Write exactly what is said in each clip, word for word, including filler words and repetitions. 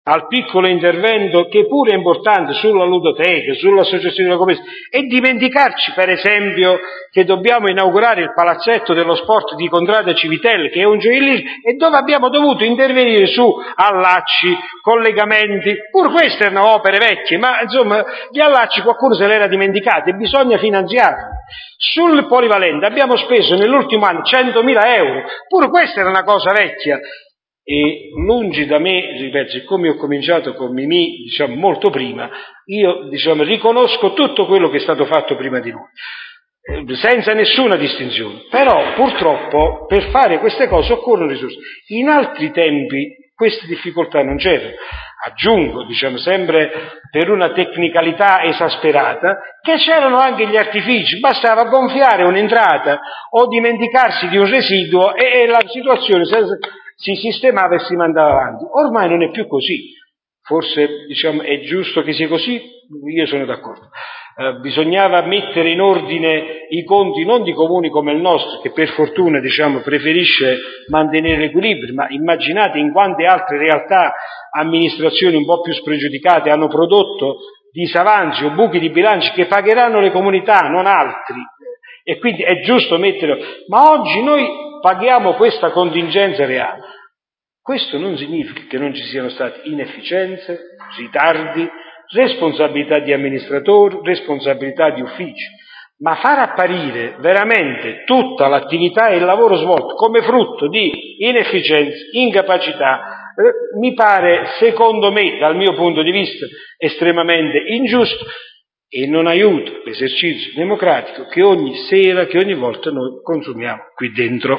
al piccolo intervento, che pure è importante, sulla ludoteca, sull'associazione della commercio, e dimenticarci per esempio che dobbiamo inaugurare il palazzetto dello sport di Contrada Civitelle, che è un gioiellismo, e dove abbiamo dovuto intervenire su allacci, collegamenti, pur queste erano opere vecchie, ma insomma gli allacci qualcuno se l'era dimenticato e bisogna finanziarli. Sul polivalente abbiamo speso nell'ultimo anno centomila euro, pur questa era una cosa vecchia. E lungi da me, ripeto, siccome ho cominciato con Mimì, diciamo, molto prima, io, diciamo, riconosco tutto quello che è stato fatto prima di noi, senza nessuna distinzione. Però, purtroppo, per fare queste cose occorrono risorse. In altri tempi queste difficoltà non c'erano. Aggiungo, diciamo, sempre per una tecnicalità esasperata, che c'erano anche gli artifici, bastava gonfiare un'entrata o dimenticarsi di un residuo e, e la situazione si sistemava e si mandava avanti. Ormai non è più così. Forse, diciamo, è giusto che sia così, io sono d'accordo. Eh, bisognava mettere in ordine i conti non di comuni come il nostro, che per fortuna, diciamo, preferisce mantenere l'equilibrio, ma immaginate in quante altre realtà, amministrazioni un po' più spregiudicate hanno prodotto disavanzi o buchi di bilanci che pagheranno le comunità, non altri. E quindi è giusto mettere. Ma oggi noi paghiamo questa contingenza reale. Questo non significa che non ci siano stati inefficienze, ritardi, responsabilità di amministratori, responsabilità di uffici, ma far apparire veramente tutta l'attività e il lavoro svolto come frutto di inefficienze, incapacità, eh, mi pare, secondo me, dal mio punto di vista, estremamente ingiusto e non aiuta l'esercizio democratico che ogni sera, che ogni volta noi consumiamo qui dentro.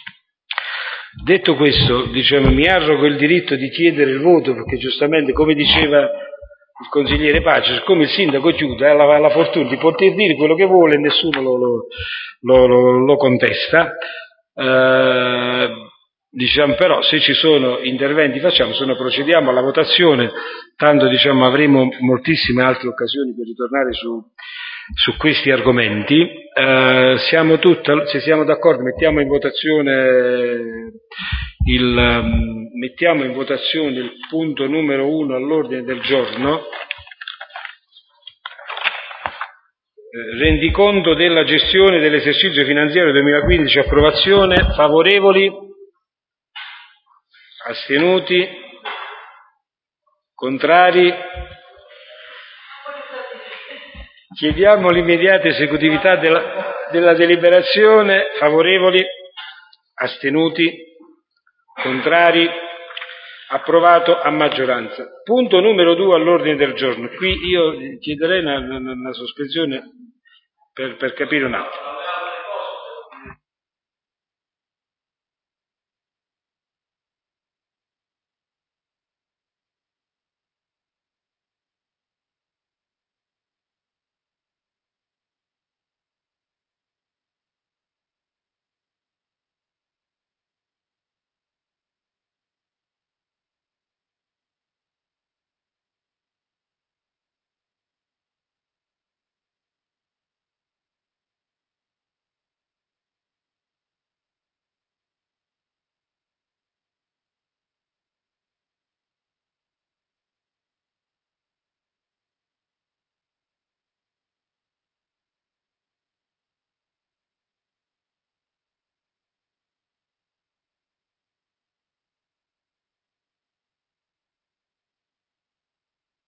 Detto questo, diciamo, mi arrogo il diritto di chiedere il voto, perché giustamente, come diceva il consigliere Pace, siccome il sindaco chiude, ha la, la fortuna di poter dire quello che vuole e nessuno lo, lo, lo, lo, lo contesta. Eh, diciamo, però, se ci sono interventi facciamo, se no procediamo alla votazione, tanto, diciamo, avremo moltissime altre occasioni per ritornare su, su questi argomenti. Eh, siamo tutta, se siamo d'accordo, mettiamo in votazione il, mettiamo in votazione il punto numero uno all'ordine del giorno, eh, rendiconto della gestione dell'esercizio finanziario duemilaquindici, approvazione, favorevoli, astenuti, contrari. Chiediamo l'immediata esecutività della, della deliberazione, favorevoli, astenuti, contrari, approvato a maggioranza. Punto numero due all'ordine del giorno. Qui io chiederei una, una, una sospensione per, per capire un attimo.